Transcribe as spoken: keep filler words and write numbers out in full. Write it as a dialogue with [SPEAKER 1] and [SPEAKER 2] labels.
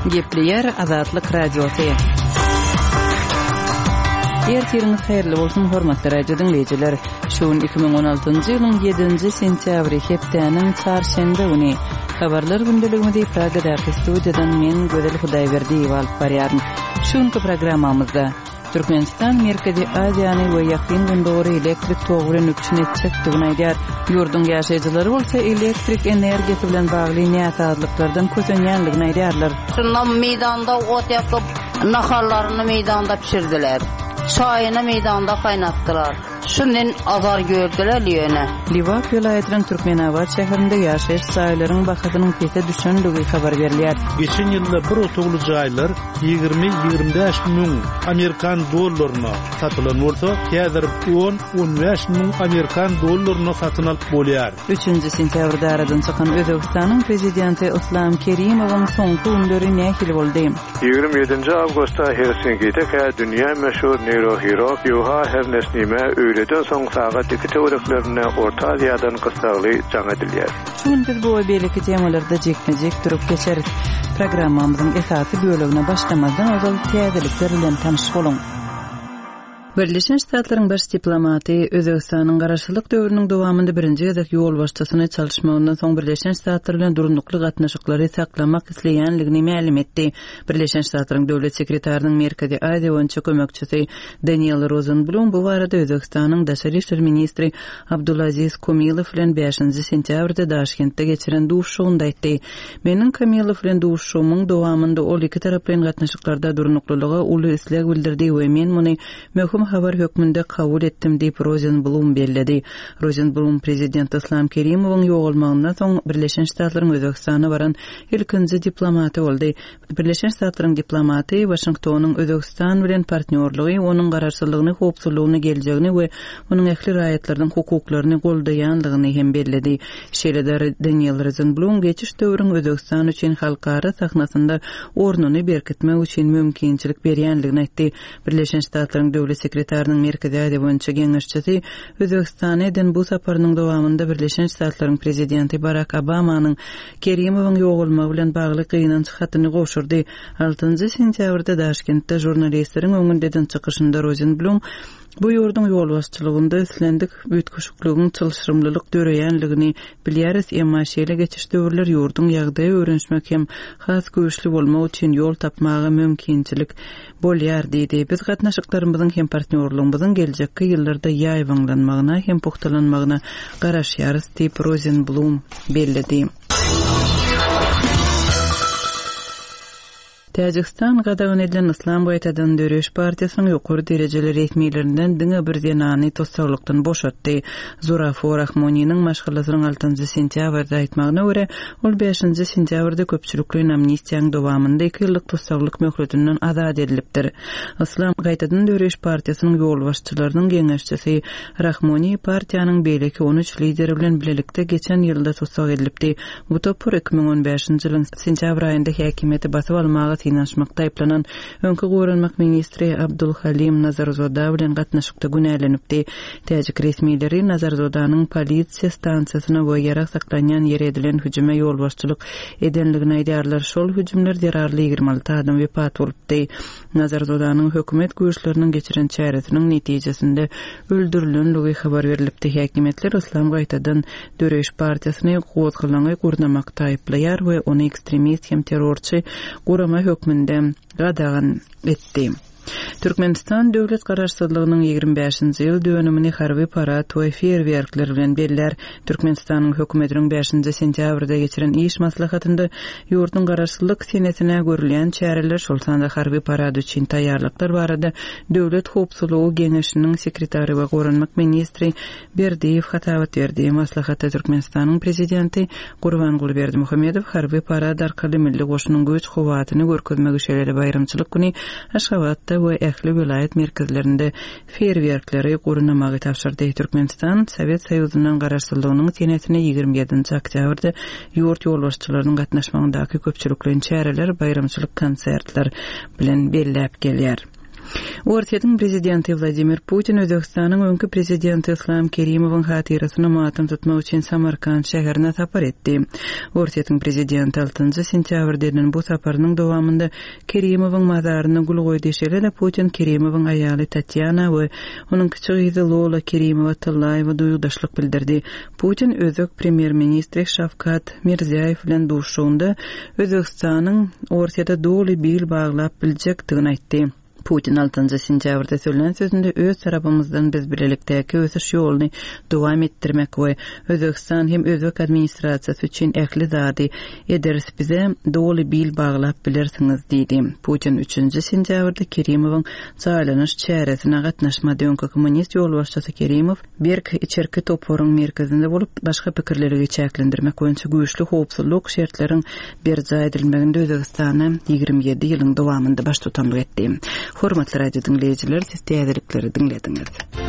[SPEAKER 1] Gepleyer Azatlyk Radiosu. Ertiriniz hayırlı bolsun hormatly radio dinleyijiler. Şuun iki bin on altıncı ýylyň ýedinji sentýabry hepdeniň çarşembe güni habarlar gündeliginde Praga'daki studiýadan men Gözel Hudaýberdiýew alyp barýarym. Şuňky programmamyzda Türkmenistan Merkezi Aziýany we ýakyn gündäri elektrik togry nükçün etjek diýen aýdýar. Ýurdun ýaşaýjylary bolsa elektrik energiýasy bilen bagly näsazlyklardan kösenýänligini aýdýarlar.
[SPEAKER 2] Şundan meýdanda ot ýakyp, naharlaryny meýdanda pişirdiler. Çayını meydanda kaynattılar. Şundan azar gördüler ýöne.
[SPEAKER 1] Liwat vilayatynyň Türkmenabad şäherinde ýaşaýyş saýlarynyň bahasynyň pete düşenligi habar berilýär.
[SPEAKER 3] Geçen ýylda bir otogly jaýlar ýygrimi ýygrimi beş müň Amerikan dollaryna satylan bolsa, häzir on on beş müň Amerikan dollaryna satyn alyp bolýar.
[SPEAKER 1] üçinji sentýabrda aradan çykan Özbekistanyň prezidenti Islom Kerimowyň soňky günleri nähili boldy?
[SPEAKER 4] ýygrimi ýedinji awgustda Helsinki'de dünýä meşhur neurohirurg Yuha Hernesnime öýleden soň sagat iki töwereklerine Orta Aziýadan gysgaly jaň edilýär.
[SPEAKER 1] Şun biz bu beýleki temalarda jekmejek durup geçeriz. Programmamyzyň esasy bölügine başlamazdan ozal täzelikler bilen tanyş bolun. Birleşen Ştatlaryň baş diplomaty Özbekistanyň garaşsylyk döwrüniň dowamynda birinji ýadak ýol başçysyny çalyşmagynyň soň Birleşen Ştatlar bilen durunlukly gatnaşyklary saklamak isleýänligini ma'lum etdi. Birleşen Ştatlaryň döwlet sekretarsynyň Merkezi Aziýa boýunça kömekçisi Daniel Rosenblum bu barada Özbekistanyň daşary işler ministri Abdulaziz Komilov bilen beşinji sentýabrda Daşkentde geçiren duşugynda aýtdy. Meniň Komilov bilen duşugymyň dowamynda ol iki tarap bilen gatnaşyklarda durunluklylyga uly isleg bildirdi we men muny möhüm habar hökmünde kabul etdim diýip Rosenblum bellädi. Rosenblum prezident Islom Kerimowyň ýogalmagyndan soň Birleşen Ştatlaryň Özbekistana baran ilkinji diplomaty boldy. Birleşen Ştatlaryň diplomaty Washingtonyň Özbekistan bilen partnerligi onuň garaşsylygyny, howpsuzlygyny, geljegini we onuň ähli raýatlarynyň hukuklaryny goldaýanlygyny hem bellädi. Şeýle Daniel Rosenblum geçiş döwrüň Özbekistan üçin halkara sahnasynda ornuny berkitmek üçin mümkinçilik berýänligini aýtdy. Birleşen Ştatlaryň döwlet sekretarsynyň Merkezi Aziýa boýunça geňeşçisi Özbekistana eden bu saparynyň dowamynda Birleşen Ştatlaryň prezidenti Barack Obamanyň Kerimowyň ýogalmagy bilen bagly gynanç hatyny goşurdy. altynji sentýabrda Daşkentde jurnalistleriň öňünden çykyşynda Rosenblum bu ýurdun ýol başçylygynda islendik büýtgüşlügiň çylşyrymlylyk döreýänligini bilýäris, emma şeýle geçiş döwürler ýurdun ýagdaýy öwrenşmek hem has güýçli bolmak üçin ýol tapmagy mümkinçilik bolýar diýdi. Biz gatnaşyklarymyzyň hem partnerligimizin geljekki ýyllarda ýaýbanlanmagyna hem puktalanmagyna garaşýarys diýip Rosenblum bellädi. Täjikistan gadagan edilen Islam Gaýtadan Döreş partiýasynyň ýokary derejeli resmiýetlerinden diňe bir denany tossaglykdan boşatdy. Zurafor Rahmonynyň maşgalasynyň altynji sentýabrda aýtmagyna görä, ol beşinji sentýabrda köpçülikli amnistiýaň dowamynda iki ýyllyk tossaglyk möhletinden azad edilipdir. Islam Gaýtadan Döreş partiýasynyň ýol başçylarynyň geňeşçisi Rahmony partiýanyň beýleki on üç lideri bilen bilelikde geçen ýylda tossag edilipdi. Bu topur iki bin on beşinji ýylyň sentýabr aýynda häkimeti basyp almagy finanşmakda aýplanan öňkü gowranmak ministri Abdulhalim Nazarzoda bilen gatnaşykda günälenipdi. Täjik resmiýetleri Nazardodanyň polisiýa stansiýasyna we ýarak saklanýan ýere edilen hüjüme ýol başçylyk edenligini aýdýarlar. Şol hüjümler derarly ýygrimi alty adam wepat bolupdy. Nazardodanyň hökümet güýçleriniň geçiren çäresiniň netijesinde öldürilenligi habar berilipdi. Häkimetler Islam Gaýtadan Döreş partiýasyny gowatgylanyň gurnamakda aýplaýar we ony ekstremist hem terrorçy gurama hökmünde gadagan etdi. Türkmenistan döwlet garaşsyzlygynyň ýygrimi beşinji ýyl dönümini harby parad we feýerwerkler bilen beller. Türkmenistanyň hökümetiniň beşinji sentýabrda geçiren iş maslahatynda ýurdun garaşsyzlyk senetine görülen çäreler şol sanda harby parad üçin taýýarlyklar barada döwlet howpsuzlygy geňeşiniň sekretary we gowranmak ministri Berdiýew hatabat berdi. Maslahatda Türkmenistanyň prezidenti Gurbanguly Berdimuhammedow harby parad arkaly milli goşunyň güç howatyny görkezmek üçin baýramçylyk güni Aşgabatda we ähli vilayet merkezlerinde feýerwerkleri gurunamagy tapşyrdy. Türkmenistan Sowet Soýuzynyň garaşsyzlygynyň senetine ýygrimi ýedinji oktýabrda ýurt ýolbaşçylarynyň gatnaşmagyndaky köpçülikli çäreler, baýramçylyk konsertler bilen belläp gelýär. Ortiýatyň prezidenti Vladimir Putin Özbegistanyň öňkü prezidenti Islom Kerimowyň hatyrasyny matym tutmak üçin Samarkand şäherine tapar etdi. Ortiýatyň prezidenti altynjy sentýabrda edilen bu saparynyň dowamında Kerimowyň mazaryna gul goýdy. Şeýle Putin Kerimowyň aýaly Tatyana we onuň kiçik ýygy Lola Kerimowa Tallayewa duýgdaşlyk bildirdi. Putin özök premier ministri Şavkat Mirziýew bilen duşuşunda Özbegistanyň ortaýada doly bil baglap biljekdigini aýtdy. Putin altynjy sentýabrda söýlen sözünde öz tarapymyzdan biz birlikdäki ösüş ýoluny dowam etdirmek we Özbegistan hem özbek administrasiýasy üçin ähli zady ederiz bize doly bil baglap bilersiňiz diýdi. Putin üçünji sentýabrda Kerimowyň saýlanyş çäresine gatnaşmady. Öňkü kommunist ýolbaşçysy Kerimow Berk içerki toporyň merkezinde bolup başga pikirlerge çäklendirmek boýunça güýçli howpsuzlyk şertleriň berja edilmeginde Özbegistany ýygrimi ýedi ýylyň dowamında baş tutanlyk etdi. Hormatly radio dinleyijiler, siz täzelikleri dinlediňiz.